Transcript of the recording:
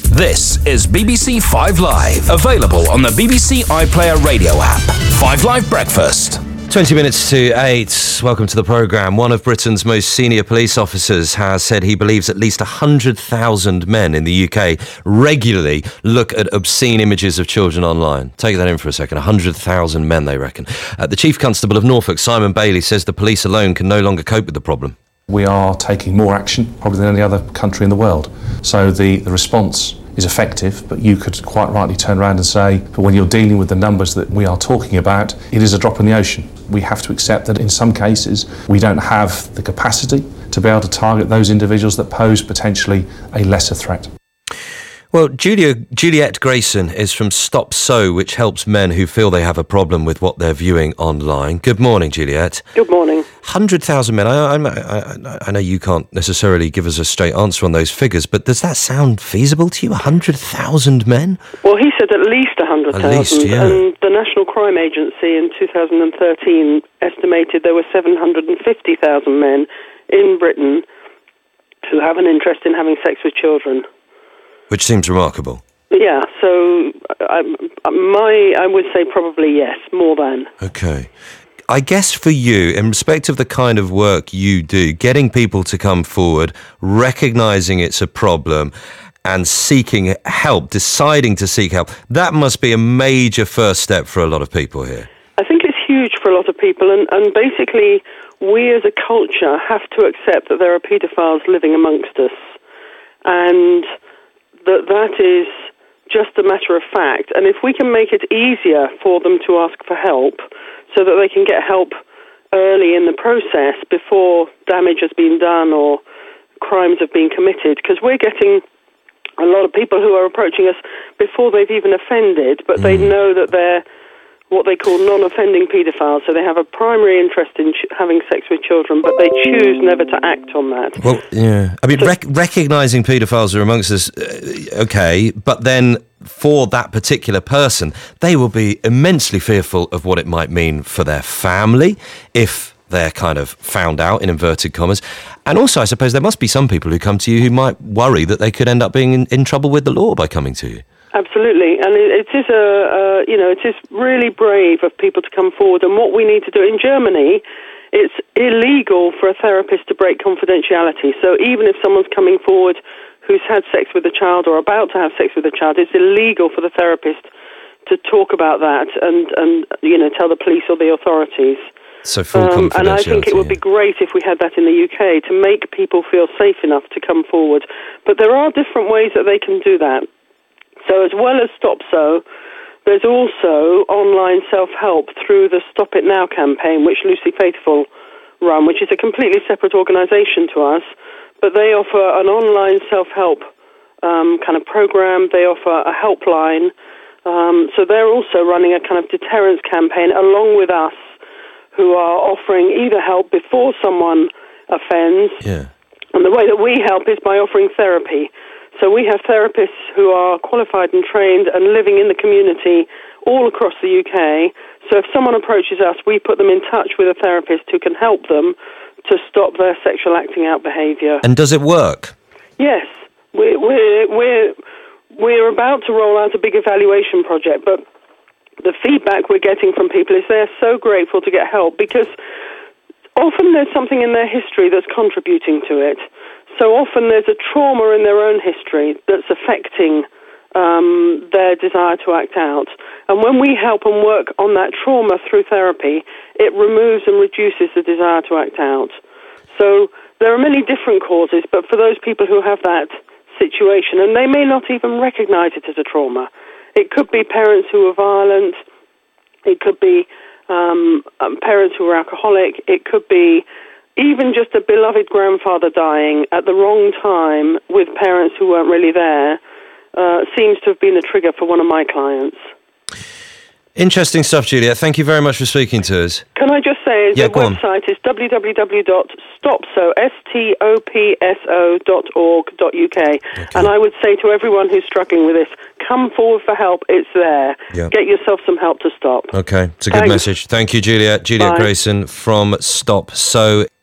This is BBC 5 Live, available on the BBC iPlayer radio app. 5 Live Breakfast. 20 minutes to 8. Welcome to the programme. One of Britain's most senior police officers has said he believes at least 100,000 men in the UK regularly look at obscene images of children online. Take that in for a second. 100,000 men, they reckon. The Chief Constable of Norfolk, Simon Bailey, says the police alone can no longer cope with the problem. We are taking more action probably than any other country in the world. So the response is effective, but you could quite rightly turn around and say, but when you're dealing with the numbers that we are talking about, it is a drop in the ocean. We have to accept that in some cases we don't have the capacity to be able to target those individuals that pose potentially a lesser threat. Well, Juliet Grayson is from Stop So, which helps men who feel they have a problem with what they're viewing online. Good morning, Juliet. Good morning. 100,000 men. I know you can't necessarily give us a straight answer on those figures, but does that sound feasible to you, 100,000 men? Well, he said at least 100,000. At least, yeah. And the National Crime Agency in 2013 estimated there were 750,000 men in Britain who have an interest in having sex with children. Which seems remarkable. Yeah, so I would say probably yes, more than. Okay. I guess for you, in respect of the kind of work you do, getting people to come forward, recognising it's a problem and seeking help, deciding to seek help, that must be a major first step for a lot of people here. I think it's huge for a lot of people, and basically we as a culture have to accept that there are paedophiles living amongst us, and that is just a matter of fact. And if we can make it easier for them to ask for help so that they can get help early in the process before damage has been done or crimes have been committed, because we're getting a lot of people who are approaching us before they've even offended, but they know that they're what they call non-offending paedophiles, so they have a primary interest in having sex with children, but they choose never to act on that. Well, yeah. I mean, recognising paedophiles are amongst us, okay, but then for that particular person, they will be immensely fearful of what it might mean for their family if they're kind of found out, in inverted commas. And also, I suppose there must be some people who come to you who might worry that they could end up being in trouble with the law by coming to you. Absolutely, and it is really brave of people to come forward. And what we need to do in Germany, it's illegal for a therapist to break confidentiality. So even if someone's coming forward who's had sex with a child or about to have sex with a child, it's illegal for the therapist to talk about that and tell the police or the authorities. So full confidentiality. And I think it would be great if we had that in the UK to make people feel safe enough to come forward. But there are different ways that they can do that. So as well as Stop So, there's also online self-help through the Stop It Now campaign, which Lucy Faithfull run, which is a completely separate organisation to us, but they offer an online self-help kind of program. They offer a helpline. So they're also running a kind of deterrence campaign along with us, who are offering either help before someone offends, and the way that we help is by offering therapy. So we have therapists who are qualified and trained and living in the community all across the UK. So if someone approaches us, we put them in touch with a therapist who can help them to stop their sexual acting out behaviour. And does it work? Yes. We're about to roll out a big evaluation project, but the feedback we're getting from people is they're so grateful to get help, because often there's something in their history that's contributing to it. So often there's a trauma in their own history that's affecting their desire to act out. And when we help and work on that trauma through therapy, it removes and reduces the desire to act out. So there are many different causes, but for those people who have that situation, and they may not even recognize it as a trauma, it could be parents who are violent, it could be parents who are alcoholic, it could be even just a beloved grandfather dying at the wrong time with parents who weren't really there, seems to have been a trigger for one of my clients. Interesting stuff, Juliet. Thank you very much for speaking to us. Can I just say, the website is www.stopso.org.uk. Okay. And I would say to everyone who's struggling with this, come forward for help. It's there. Yeah. Get yourself some help to stop. Okay, it's a good message. Thank you, Juliet. Juliet Grayson from Stop So.